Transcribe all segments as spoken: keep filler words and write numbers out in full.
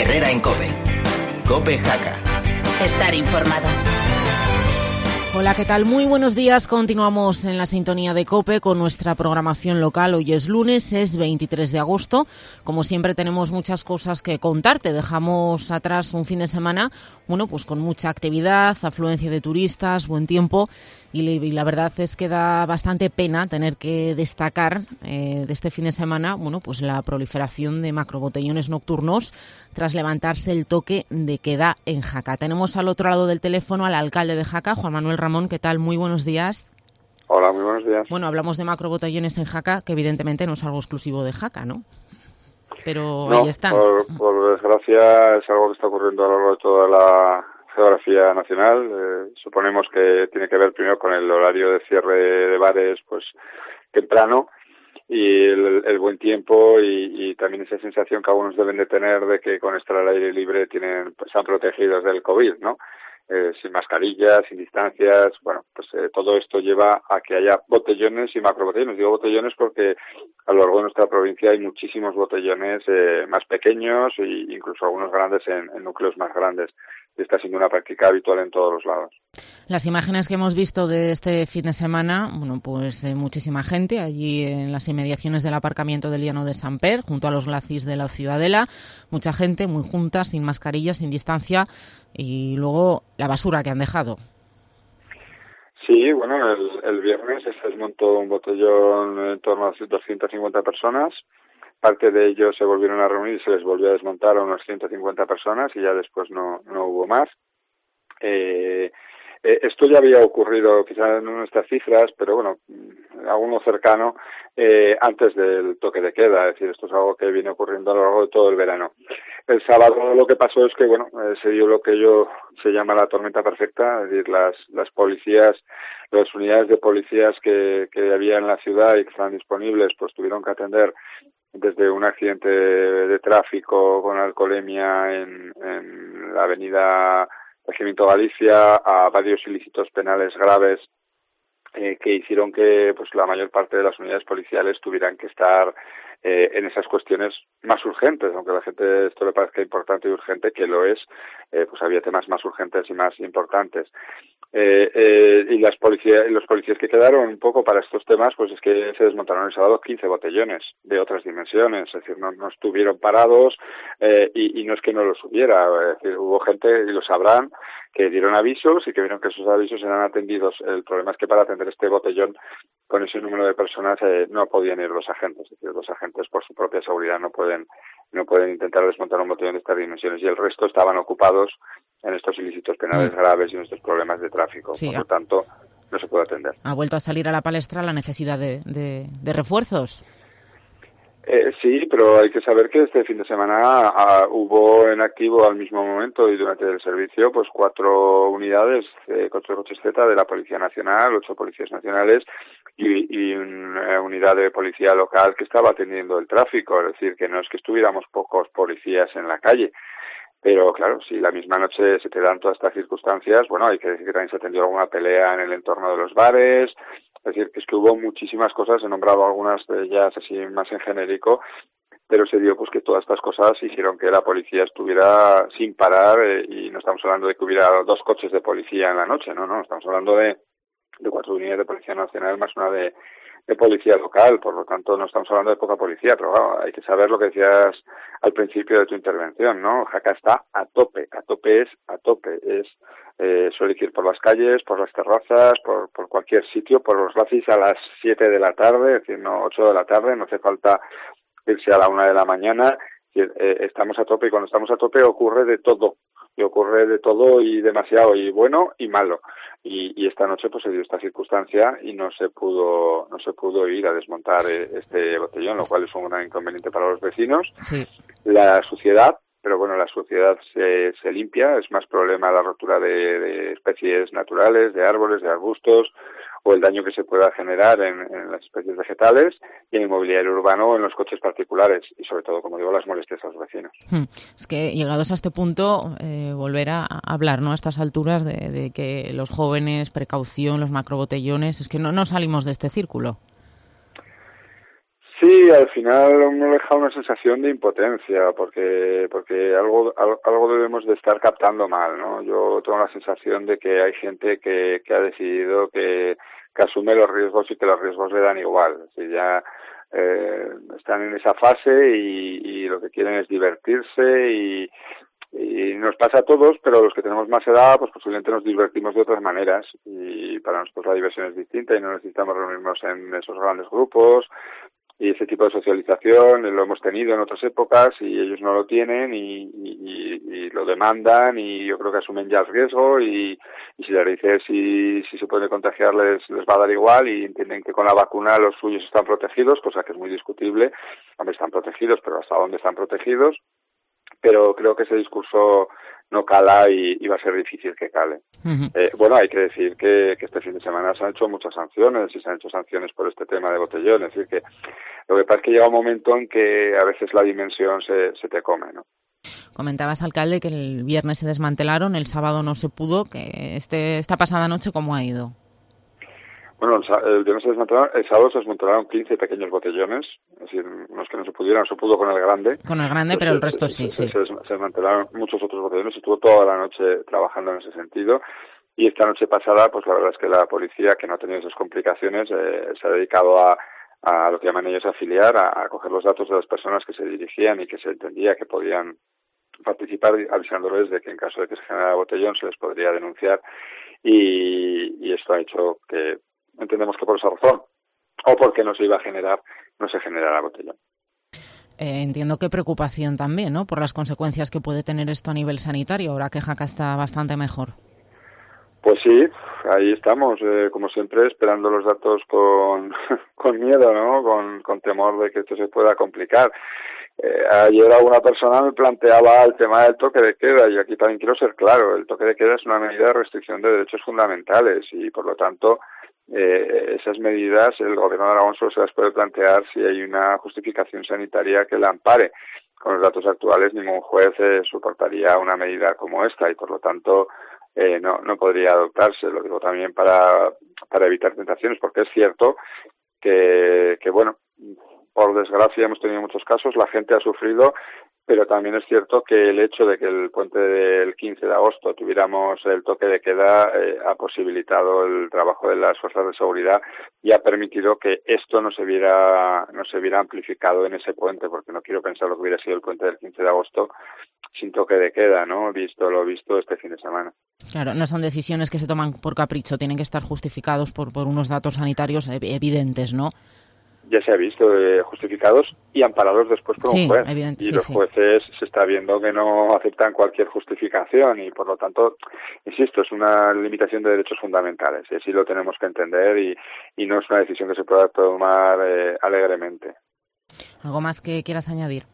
Herrera en COPE. COPE Jaca. Estar informado. Hola, ¿qué tal? Muy buenos días. Continuamos en la sintonía de COPE con nuestra programación local. Hoy es lunes, es veintitrés de agosto. Como siempre tenemos muchas cosas que contarte. Dejamos atrás un fin de semana, bueno, pues con mucha actividad, afluencia de turistas, buen tiempo. Y la verdad es que da bastante pena tener que destacar eh, de este fin de semana, bueno, pues la proliferación de macrobotellones nocturnos tras levantarse el toque de queda en Jaca. Tenemos al otro lado del teléfono al alcalde de Jaca, Juan Manuel Ramón. ¿Qué tal? Muy buenos días. Hola, muy buenos días. Bueno, hablamos de macrobotellones en Jaca, que evidentemente no es algo exclusivo de Jaca, ¿no? Pero no, ahí están. Por, por desgracia es algo que está ocurriendo a lo largo de toda la geografía nacional. Eh, suponemos que tiene que ver primero con el horario de cierre de bares, pues temprano, y el, el buen tiempo y, y también esa sensación que algunos deben de tener de que con estar al aire libre tienen, pues, están protegidos del COVID, ¿no? Eh, sin mascarillas, sin distancias, bueno, pues eh, todo esto lleva a que haya botellones y macrobotellones. Digo botellones porque a lo largo de nuestra provincia hay muchísimos botellones eh, más pequeños e incluso algunos grandes en, en núcleos más grandes. Y está siendo una práctica habitual en todos los lados. Las imágenes que hemos visto de este fin de semana, bueno, pues eh, muchísima gente allí en las inmediaciones del aparcamiento del Llano de Sant Per, junto a los glacis de la Ciudadela, mucha gente muy junta, sin mascarilla, sin distancia, y luego la basura que han dejado. Sí, bueno, el, el viernes se desmontó un botellón en torno a doscientas cincuenta personas. Parte de ellos se volvieron a reunir y se les volvió a desmontar a unos ciento cincuenta personas y ya después no, no hubo más. Eh, eh, esto ya había ocurrido, quizás no en nuestras cifras, pero bueno, alguno cercano eh, antes del toque de queda. Es decir, esto es algo que viene ocurriendo a lo largo de todo el verano. El sábado lo que pasó es que, bueno, eh, se dio lo que yo se llama la tormenta perfecta, es decir, las, las policías, las unidades de policías que, que había en la ciudad y que estaban disponibles, pues tuvieron que atender desde un accidente de tráfico con alcoholemia en, en la avenida Regimiento Galicia a varios ilícitos penales graves eh, que hicieron que pues la mayor parte de las unidades policiales tuvieran que estar eh, en esas cuestiones más urgentes, aunque a la gente esto le parezca importante y urgente, que lo es, eh, pues había temas más urgentes y más importantes. Eh, eh, y las policías, los policías que quedaron un poco para estos temas, pues es que se desmontaron el sábado quince botellones de otras dimensiones, es decir, no, no estuvieron parados eh, y, y no es que no los hubiera, es decir, hubo gente, y lo sabrán, que dieron avisos y que vieron que esos avisos eran atendidos. El problema es que para atender este botellón con ese número de personas eh, no podían ir los agentes, es decir, los agentes por su propia seguridad no pueden no pueden intentar desmontar un botellón de estas dimensiones y el resto estaban ocupados en estos ilícitos penales mm. graves y en estos problemas de tráfico. Sí, por lo tanto, no se puede atender. ¿Ha vuelto a salir a la palestra la necesidad de, de, de refuerzos? Eh, sí, pero hay que saber que este fin de semana uh, hubo en activo al mismo momento y durante el servicio pues cuatro unidades, eh, cuatro coches Z de la Policía Nacional, ocho policías nacionales y, y una unidad de policía local que estaba atendiendo el tráfico. Es decir, que no es que estuviéramos pocos policías en la calle. Pero claro, si la misma noche se te dan todas estas circunstancias, bueno, hay que decir que también se atendió alguna pelea en el entorno de los bares. Es decir, que es que hubo muchísimas cosas, he nombrado algunas de ellas así más en genérico, pero se dio pues que todas estas cosas hicieron que la policía estuviera sin parar eh, y no estamos hablando de que hubiera dos coches de policía en la noche, no, no, estamos hablando de, de cuatro unidades de Policía Nacional más una de, de policía local, por lo tanto no estamos hablando de poca policía, pero bueno, hay que saber lo que decías al principio de tu intervención, ¿no? Jaca está a tope, a tope es a tope, es eh, suele ir por las calles, por las terrazas, por, por cualquier sitio, por los glacis a las siete de la tarde, es decir, no ocho de la tarde, no hace falta irse a la una de la mañana, eh, estamos a tope y cuando estamos a tope ocurre de todo, y ocurre de todo y demasiado, y bueno y malo. Y, y esta noche pues se dio esta circunstancia y no se pudo no se pudo ir a desmontar este botellón, lo cual es un gran inconveniente para los vecinos. Sí. La suciedad, pero bueno, la suciedad se, se limpia, es más problema la rotura de, de especies naturales, de árboles, de arbustos, o el daño que se pueda generar en, en las especies vegetales y en el mobiliario urbano o en los coches particulares y sobre todo, como digo, las molestias a los vecinos. Hmm. Es que llegados a este punto, eh, volver a hablar, ¿no?, a estas alturas de, de que los jóvenes, precaución, los macrobotellones, es que no, no salimos de este círculo. Sí, al final me deja una sensación de impotencia, porque porque algo algo debemos de estar captando mal, ¿no? Yo tengo la sensación de que hay gente que, que ha decidido que, que asume los riesgos y que los riesgos le dan igual. Si ya eh, están en esa fase y, y lo que quieren es divertirse y Y nos pasa a todos, pero los que tenemos más edad, pues posiblemente nos divertimos de otras maneras. Y para nosotros la diversión es distinta y no necesitamos reunirnos en esos grandes grupos. Y ese tipo de socialización lo hemos tenido en otras épocas y ellos no lo tienen y, y, y lo demandan y yo creo que asumen ya el riesgo y, y si les dices si, si se puede contagiar les, les va a dar igual y entienden que con la vacuna los suyos están protegidos, cosa que es muy discutible. Hombre, están protegidos, pero ¿hasta dónde están protegidos? Pero creo que ese discurso no cala y, y va a ser difícil que cale. Uh-huh. Eh, bueno, hay que decir que, que este fin de semana se han hecho muchas sanciones y se han hecho sanciones por este tema de botellón. Es decir, que lo que pasa es que llega un momento en que a veces la dimensión se, se te come, ¿no? Comentabas, alcalde, que el viernes se desmantelaron, el sábado no se pudo. Que este esta pasada noche, ¿cómo ha ido? Bueno, el viernes se desmantelaron, el sábado se desmantelaron quince pequeños botellones, es decir, los que no se pudieron, se pudo con el grande. Con el grande, pero el resto sí, se, sí. Se, se desmantelaron muchos otros botellones, estuvo toda la noche trabajando en ese sentido. Y esta noche pasada, pues la verdad es que la policía, que no ha tenido esas complicaciones, eh, se ha dedicado a, a lo que llaman ellos afiliar, a, a coger los datos de las personas que se dirigían y que se entendía que podían participar, avisándoles de que en caso de que se generara botellón se les podría denunciar. Y, y esto ha hecho que entendemos que por esa razón o porque no se iba a generar, no se generará botellón. Eh, entiendo que preocupación también, ¿no? Por las consecuencias que puede tener esto a nivel sanitario, ahora que Jaca está bastante mejor. Pues sí, ahí estamos, eh, como siempre, esperando los datos con, con miedo, ¿no? Con, con temor de que esto se pueda complicar. Eh, ayer alguna persona me planteaba el tema del toque de queda y aquí también quiero ser claro, el toque de queda es una medida de restricción de derechos fundamentales y por lo tanto eh, esas medidas el gobierno de Aragón solo se las puede plantear si hay una justificación sanitaria que la ampare. Con los datos actuales ningún juez eh, soportaría una medida como esta y por lo tanto eh, no, no podría adoptarse. Lo digo también para, para evitar tentaciones porque es cierto que, que bueno, por desgracia hemos tenido muchos casos, la gente ha sufrido, pero también es cierto que el hecho de que el puente del quince de agosto tuviéramos el toque de queda eh, ha posibilitado el trabajo de las fuerzas de seguridad y ha permitido que esto no se viera no se viera amplificado en ese puente, porque no quiero pensar lo que hubiera sido el puente del quince de agosto sin toque de queda, ¿no? Visto lo visto este fin de semana. Claro, no son decisiones que se toman por capricho, tienen que estar justificados por, por unos datos sanitarios evidentes, ¿no? Ya se ha visto eh, justificados y amparados después por sí, un juez. Evidente, y sí, los sí. jueces se está viendo que no aceptan cualquier justificación y por lo tanto, insisto, es una limitación de derechos fundamentales. Y así lo tenemos que entender y, y no es una decisión que se pueda tomar eh, alegremente. ¿Algo más que quieras añadir?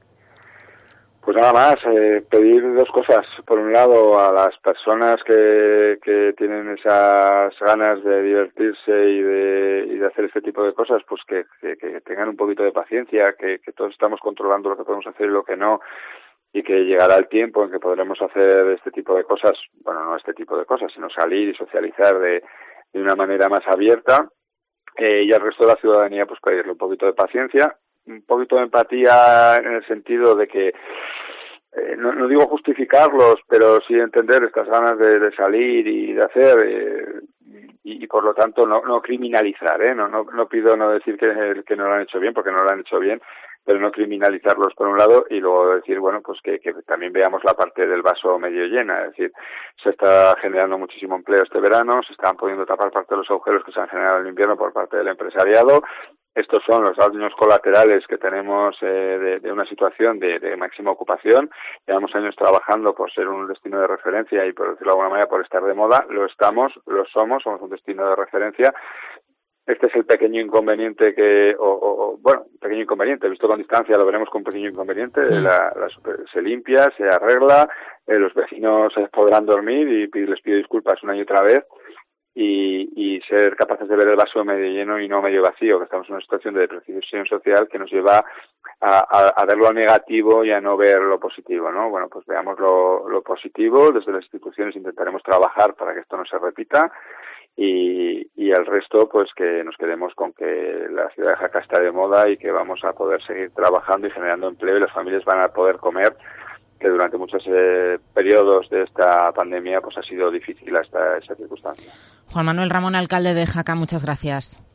Pues nada más, eh, pedir dos cosas. Por un lado, a las personas que, que tienen esas ganas de divertirse y de, y de hacer este tipo de cosas, pues que, que, que tengan un poquito de paciencia, que, que todos estamos controlando lo que podemos hacer y lo que no, y que llegará el tiempo en que podremos hacer este tipo de cosas, bueno, no este tipo de cosas, sino salir y socializar de, de una manera más abierta, eh, y al resto de la ciudadanía, pues pedirle un poquito de paciencia, un poquito de empatía en el sentido de que eh, no, no digo justificarlos, pero sí entender estas ganas de, de salir y de hacer eh, y, y por lo tanto no, no criminalizar, ¿eh? no, no, no pido no decir que, que no lo han hecho bien porque no lo han hecho bien, pero no criminalizarlos por un lado y luego decir, bueno, pues que, que también veamos la parte del vaso medio llena, es decir, se está generando muchísimo empleo este verano, se están pudiendo tapar parte de los agujeros que se han generado en el invierno por parte del empresariado. Estos son los daños colaterales que tenemos eh, de, de una situación de, de máxima ocupación. Llevamos años trabajando por ser un destino de referencia y, por decirlo de alguna manera, por estar de moda. Lo estamos, lo somos, somos un destino de referencia. Este es el pequeño inconveniente que, o, o bueno, pequeño inconveniente, visto con distancia lo veremos como un pequeño inconveniente, sí. la, la, se limpia, se arregla, eh, los vecinos podrán dormir y les pido disculpas una y otra vez y, y ser capaces de ver el vaso medio lleno y no medio vacío, que estamos en una situación de depresión social que nos lleva a, a, a ver lo negativo y a no ver lo positivo, ¿no? Bueno, pues veamos lo, lo positivo, desde las instituciones intentaremos trabajar para que esto no se repita. y, y el resto pues que nos quedemos con que la ciudad de Jaca está de moda y que vamos a poder seguir trabajando y generando empleo y las familias van a poder comer, que durante muchos eh, periodos de esta pandemia pues ha sido difícil hasta esa circunstancia. Juan Manuel Ramón, alcalde de Jaca, muchas gracias.